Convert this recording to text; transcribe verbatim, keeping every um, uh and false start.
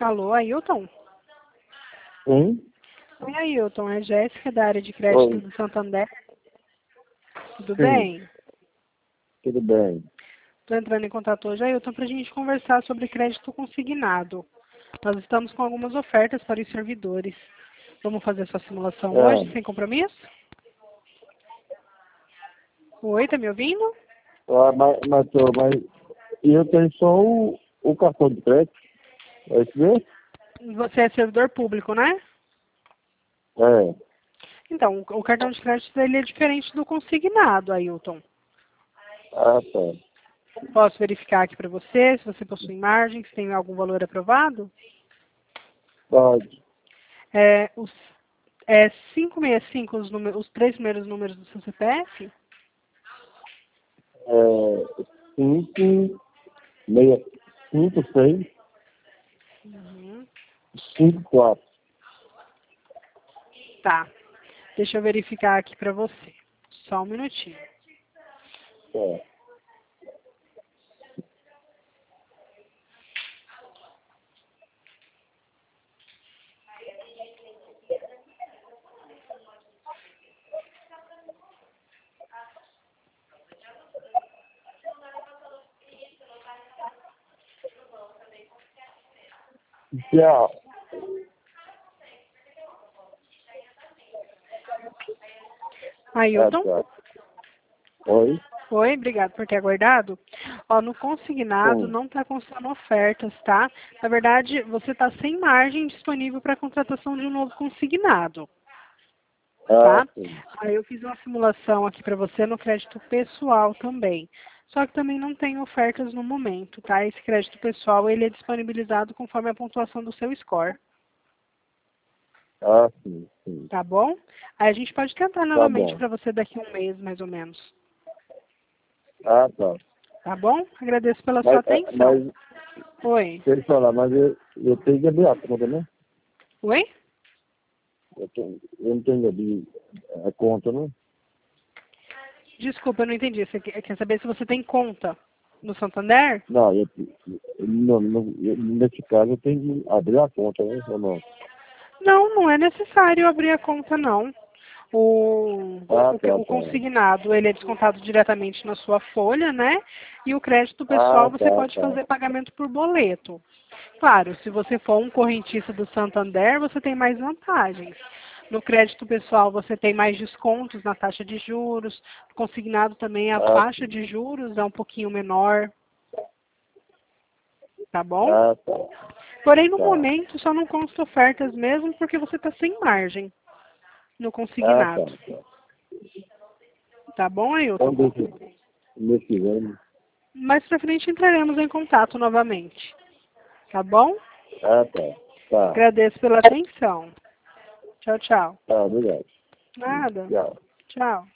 Alô, Ailton? Sim? Oi, Ailton. É Jéssica, da área de crédito Oi. do Santander. Tudo Sim. bem? Tudo bem. Estou entrando em contato hoje, Ailton, para a gente conversar sobre crédito consignado. Nós estamos com algumas ofertas para os servidores. Vamos fazer essa simulação hoje, É, sem compromisso? Oi, tá me ouvindo? ah, mas, mas, tô- mas eu tenho só o, o cartão de crédito. É isso mesmo? Você é servidor público, né? É. Então, o o cartão de crédito ele é diferente do consignado, Ailton. Ah, tá. Posso verificar aqui para você se você possui margem, se tem algum valor aprovado? Pode. É, os, é quinhentos e sessenta e cinco os, números, os três primeiros números do seu C P F? É, cinco, meia, cinco, seis, Uhum. cinco, quatro. Tá. Deixa eu verificar aqui para você. Só um minutinho. É. Já. Ah, Ailton? tá. Oi? Oi, obrigado por ter aguardado. Ó, no consignado Sim. não está constando ofertas, tá? Na verdade, você está sem margem disponível para a contratação de um novo consignado, Ah, tá? sim. Aí eu fiz uma simulação aqui para você no crédito pessoal também. Só que também não tem ofertas no momento, tá? Esse crédito pessoal, ele é disponibilizado conforme a pontuação do seu score, Ah, sim, sim. tá bom? Aí a gente pode tentar Tá novamente bom. para você daqui a um mês, mais ou menos. Ah, tá. Tá bom? Agradeço pela sua Mas, é, atenção. mas Oi. deixa eu falar, mas eu, eu tenho que abrir a conta, né? Oi? Eu, tenho, eu não tenho que abrir a conta, né? Desculpa, eu não entendi. Você quer quer saber se você tem conta no Santander? Não, eu, no, no, eu- nesse caso eu tenho que abrir a conta, né? Ou não? Não, não é necessário abrir a conta, não. O, Ah, o, que- tá, o tá. consignado, ele é descontado diretamente na sua folha, né? E o crédito Ah, pessoal, você tá, pode tá. fazer pagamento por boleto. Claro, se você for um correntista do Santander, você tem mais vantagens. No crédito pessoal, você tem mais descontos na taxa de juros. No consignado também, a Ah, faixa sim. de juros é um pouquinho menor, tá bom? Ah, tá. Porém, no Tá. momento, só não consta ofertas mesmo porque você está sem margem no Ah, tá, consignado. tá. Tá bom, Então Ailton? deixa nesse ano. Mais pra frente entraremos em contato novamente. Tá bom? Ah, tá. Tá. Agradeço pela atenção. Tchau, tchau. Tá, obrigado. Nada. Tchau. Tchau.